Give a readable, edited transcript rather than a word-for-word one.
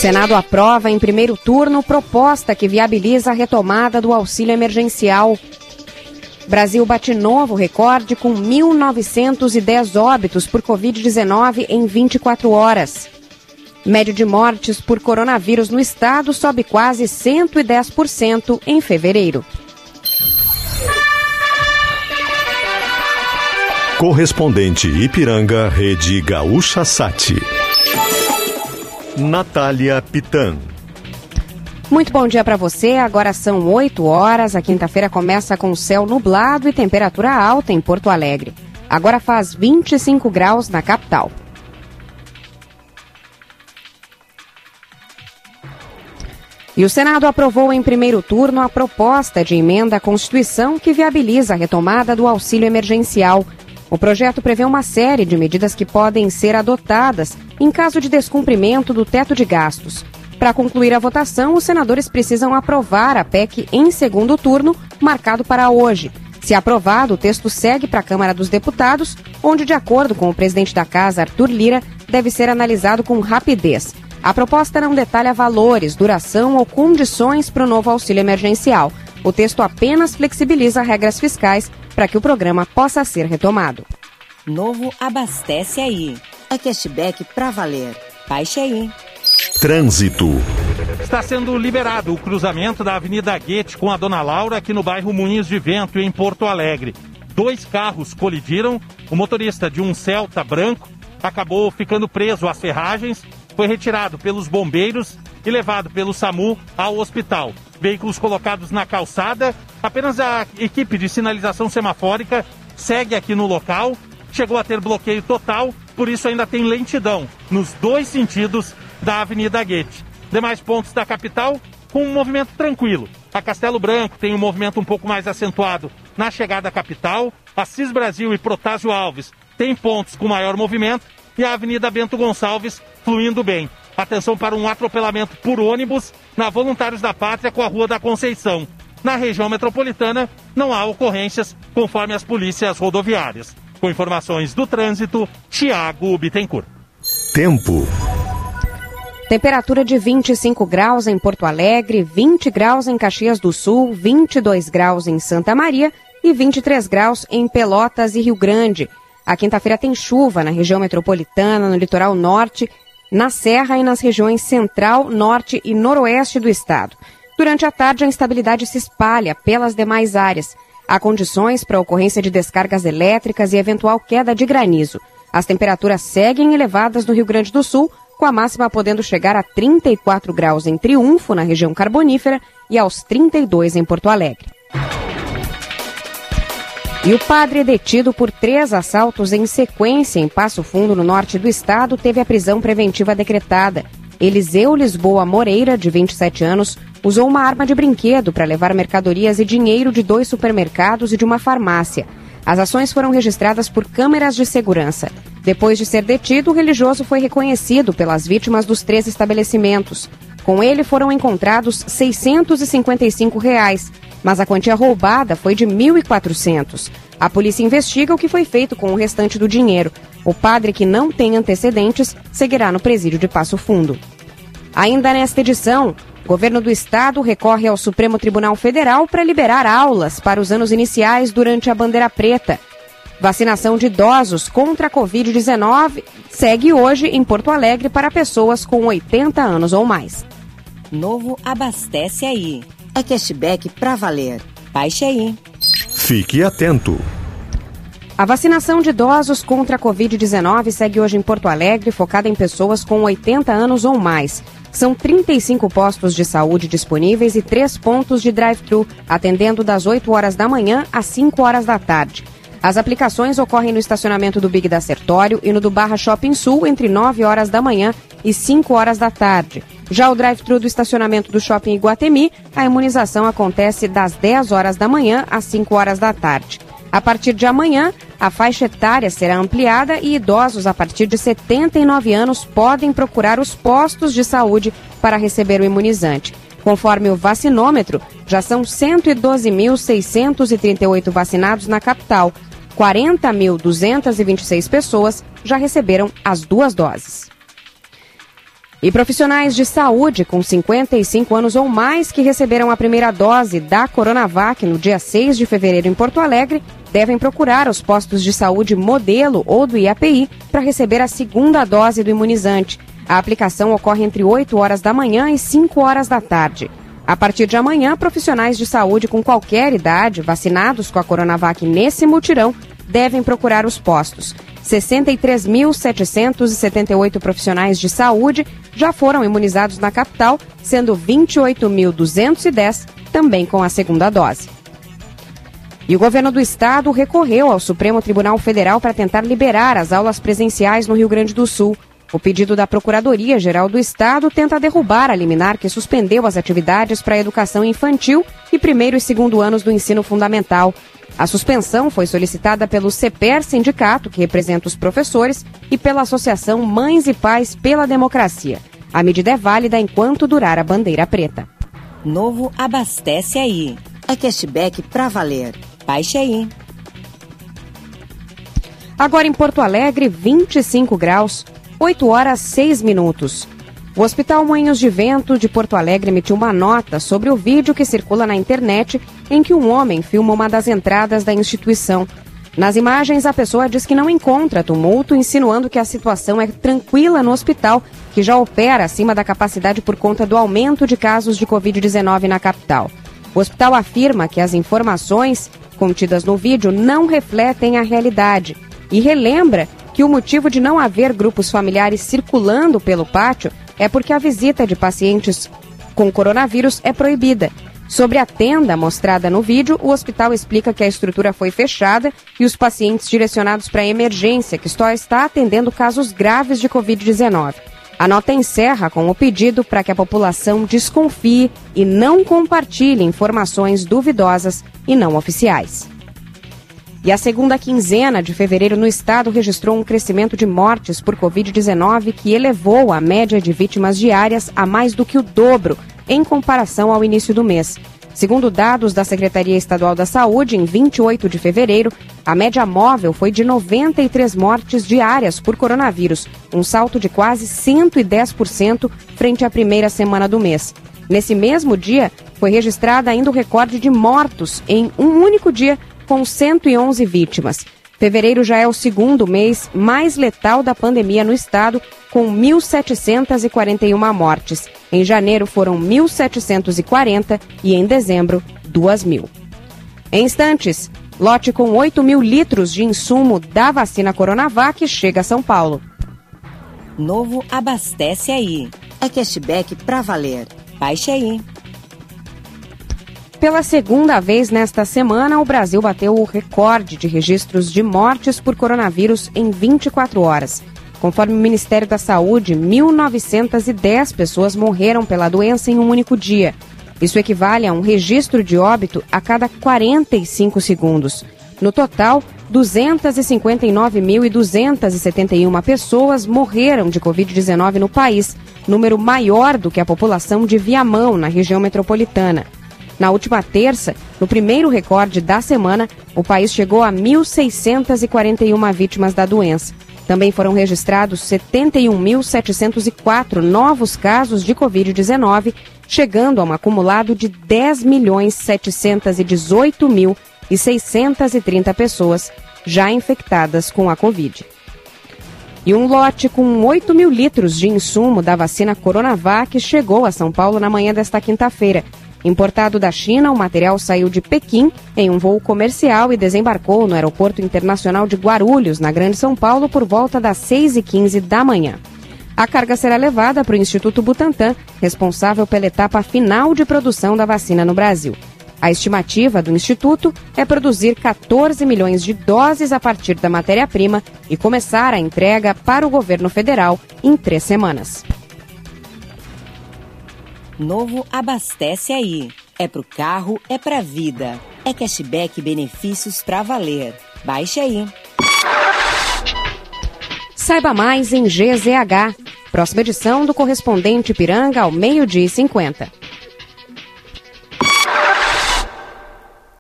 Senado aprova em primeiro turno proposta que viabiliza a retomada do auxílio emergencial. Brasil bate novo recorde com 1.910 óbitos por Covid-19 em 24 horas. Média de mortes por coronavírus no estado sobe quase 110% em fevereiro. Correspondente Ipiranga, Rede Gaúcha Sat. Natália Pitan. Muito bom dia para você, agora são 8 horas, a quinta-feira começa com céu nublado e temperatura alta em Porto Alegre. Agora faz 25 graus na capital. E o Senado aprovou em primeiro turno a proposta de emenda à Constituição que viabiliza a retomada do auxílio emergencial. O projeto prevê uma série de medidas que podem ser adotadas em caso de descumprimento do teto de gastos. Para concluir a votação, os senadores precisam aprovar a PEC em segundo turno, marcado para hoje. Se aprovado, o texto segue para a Câmara dos Deputados, onde, de acordo com o presidente da Casa, Arthur Lira, deve ser analisado com rapidez. A proposta não detalha valores, duração ou condições para o novo auxílio emergencial. O texto apenas flexibiliza regras fiscais para que o programa possa ser retomado. Novo Abastece Aí. É cashback pra valer. Baixe aí. Trânsito. Está sendo liberado o cruzamento da Avenida Goethe com a Dona Laura aqui no bairro Moinhos de Vento, em Porto Alegre. 2 carros colidiram. O motorista de um Celta branco acabou ficando preso às ferragens, foi retirado pelos bombeiros e levado pelo SAMU ao hospital. Veículos colocados na calçada, apenas a equipe de sinalização semafórica segue aqui no local, chegou a ter bloqueio total, por isso ainda tem lentidão nos 2 sentidos da Avenida Goethe. Demais pontos da capital com um movimento tranquilo. A Castelo Branco tem um movimento um pouco mais acentuado na chegada à capital, Assis Brasil e Protásio Alves tem pontos com maior movimento e a Avenida Bento Gonçalves fluindo bem. Atenção para um atropelamento por ônibus na Voluntários da Pátria com a Rua da Conceição. Na região metropolitana, não há ocorrências conforme as polícias rodoviárias. Com informações do trânsito, Tiago Bittencourt. Tempo. Temperatura de 25 graus em Porto Alegre, 20 graus em Caxias do Sul, 22 graus em Santa Maria e 23 graus em Pelotas e Rio Grande. A quinta-feira tem chuva na região metropolitana, no litoral norte, na Serra e nas regiões central, norte e noroeste do estado. Durante a tarde, a instabilidade se espalha pelas demais áreas. Há condições para a ocorrência de descargas elétricas e eventual queda de granizo. As temperaturas seguem elevadas no Rio Grande do Sul, com a máxima podendo chegar a 34 graus em Triunfo, na região carbonífera, e aos 32 em Porto Alegre. E o padre detido por 3 assaltos em sequência em Passo Fundo, no norte do estado, teve a prisão preventiva decretada. Eliseu Lisboa Moreira, de 27 anos, usou uma arma de brinquedo para levar mercadorias e dinheiro de 2 supermercados e de uma farmácia. As ações foram registradas por câmeras de segurança. Depois de ser detido, o religioso foi reconhecido pelas vítimas dos 3 estabelecimentos. Com ele foram encontrados R$ 655, mas a quantia roubada foi de R$ 1.400. A polícia investiga o que foi feito com o restante do dinheiro. O padre, que não tem antecedentes, seguirá no presídio de Passo Fundo. Ainda nesta edição, o governo do estado recorre ao Supremo Tribunal Federal para liberar aulas para os anos iniciais durante a Bandeira Preta. Vacinação de idosos contra a Covid-19 segue hoje em Porto Alegre para pessoas com 80 anos ou mais. Novo Abastece Aí. É cashback pra valer. Baixe aí. Fique atento. A vacinação de idosos contra a Covid-19 segue hoje em Porto Alegre, focada em pessoas com 80 anos ou mais. São 35 postos de saúde disponíveis e 3 pontos de drive-thru, atendendo das 8 horas da manhã às 5 horas da tarde. As aplicações ocorrem no estacionamento do Big da Sertório e no do Barra Shopping Sul entre 9 horas da manhã e 5 horas da tarde. Já o drive-thru do estacionamento do Shopping Iguatemi, a imunização acontece das 10 horas da manhã às 5 horas da tarde. A partir de amanhã, a faixa etária será ampliada e idosos a partir de 79 anos podem procurar os postos de saúde para receber o imunizante. Conforme o vacinômetro, já são 112.638 vacinados na capital. 40.226 pessoas já receberam as 2 doses. E profissionais de saúde com 55 anos ou mais que receberam a primeira dose da Coronavac no dia 6 de fevereiro em Porto Alegre devem procurar os postos de saúde modelo ou do IAPI para receber a segunda dose do imunizante. A aplicação ocorre entre 8 horas da manhã e 5 horas da tarde. A partir de amanhã, profissionais de saúde com qualquer idade vacinados com a Coronavac nesse mutirão devem procurar os postos. 63.778 profissionais de saúde já foram imunizados na capital, sendo 28.210 também com a segunda dose. E o governo do estado recorreu ao Supremo Tribunal Federal para tentar liberar as aulas presenciais no Rio Grande do Sul. O pedido da Procuradoria-Geral do Estado tenta derrubar a liminar que suspendeu as atividades para a educação infantil e primeiro e segundo anos do ensino fundamental. A suspensão foi solicitada pelo CEPER, sindicato que representa os professores, e pela Associação Mães e Pais pela Democracia. A medida é válida enquanto durar a bandeira preta. Novo Abastece Aí. É cashback pra valer. Baixe aí. Agora em Porto Alegre, 25 graus, 8 horas 6 minutos. O Hospital Moinhos de Vento de Porto Alegre emitiu uma nota sobre o vídeo que circula na internet em que um homem filma uma das entradas da instituição. Nas imagens, a pessoa diz que não encontra tumulto, insinuando que a situação é tranquila no hospital, que já opera acima da capacidade por conta do aumento de casos de Covid-19 na capital. O hospital afirma que as informações contidas no vídeo não refletem a realidade e relembra que o motivo de não haver grupos familiares circulando pelo pátio é porque a visita de pacientes com coronavírus é proibida. Sobre a tenda mostrada no vídeo, o hospital explica que a estrutura foi fechada e os pacientes direcionados para a emergência, que só está atendendo casos graves de Covid-19. A nota encerra com o pedido para que a população desconfie e não compartilhe informações duvidosas e não oficiais. E a segunda quinzena de fevereiro no estado registrou um crescimento de mortes por Covid-19 que elevou a média de vítimas diárias a mais do que o dobro em comparação ao início do mês. Segundo dados da Secretaria Estadual da Saúde, em 28 de fevereiro, a média móvel foi de 93 mortes diárias por coronavírus, um salto de quase 110% frente à primeira semana do mês. Nesse mesmo dia, foi registrado ainda o recorde de mortos em um único dia, com 111 vítimas. Fevereiro já é o segundo mês mais letal da pandemia no estado, com 1.741 mortes. Em janeiro foram 1.740 e em dezembro, 2.000. Em instantes, lote com 8.000 litros de insumo da vacina Coronavac chega a São Paulo. Novo Abastece Aí. É cashback pra valer. Baixe aí. Pela segunda vez nesta semana, o Brasil bateu o recorde de registros de mortes por coronavírus em 24 horas. Conforme o Ministério da Saúde, 1.910 pessoas morreram pela doença em um único dia. Isso equivale a um registro de óbito a cada 45 segundos. No total, 259.271 pessoas morreram de Covid-19 no país, número maior do que a população de Viamão, na região metropolitana. Na última terça, no primeiro recorde da semana, o país chegou a 1.641 vítimas da doença. Também foram registrados 71.704 novos casos de Covid-19, chegando a um acumulado de 10.718.630 pessoas já infectadas com a Covid. E um lote com 8.000 litros de insumo da vacina Coronavac chegou a São Paulo na manhã desta quinta-feira. Importado da China, o material saiu de Pequim em um voo comercial e desembarcou no Aeroporto Internacional de Guarulhos, na Grande São Paulo, por volta das 6h15 da manhã. A carga será levada para o Instituto Butantan, responsável pela etapa final de produção da vacina no Brasil. A estimativa do Instituto é produzir 14 milhões de doses a partir da matéria-prima e começar a entrega para o governo federal em 3 semanas. Novo Abastece Aí. É pro carro, é pra vida. É cashback e benefícios pra valer. Baixe aí. Saiba mais em GZH. Próxima edição do Correspondente Ipiranga ao 12h50.